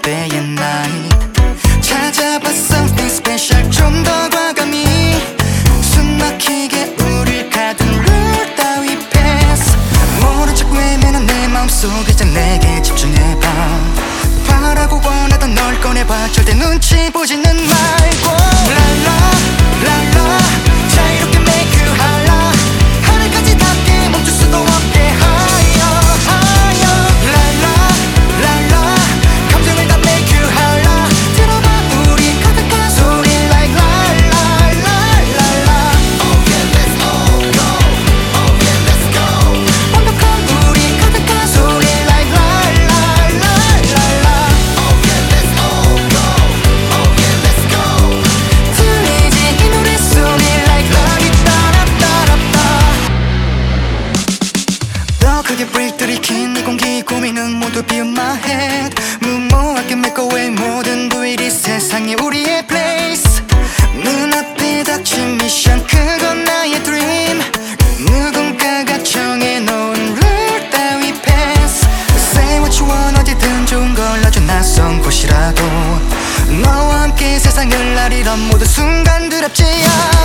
day and night. 찾아봐 something special 좀 더 과감히 숨 막히게 우릴 가둔 룰 따위 패스. 모른 척 외면한 내 마음속에 이제 내게 집중해봐. 바라고 원하던 널 꺼내봐. 절대 눈치 보지는 말고 랄라 랄라 자유롭게 make you holla. 하늘까지 닿게 멈출 수도 없게 higher higher. 랄라 랄라 감정을 다 make you holla. 들어봐 우리 가득한 소리 like 랄라 랄라. Oh yeah let's all go. Oh yeah let's go. 완벽한 우리 가득한 소리 like 랄라 랄라. Oh yeah let's all go. Oh yeah let's go. 들리지 이 노랫소리 like 라리따라따라따. 더 크게 break 들이킨 이 공기 고민은 모두 비운 my head. 무모하게 make away 모든 부위리 세상에 우리의 place. 눈앞에 닥친 미션 그건 나의 dream. 누군가가 정해놓은 룰 따위 패스. Say what you want 어디든 좋은 걸 아주 낯선 곳이라도 너와 함께 세상을 나리던 모든 순간들 앞지야.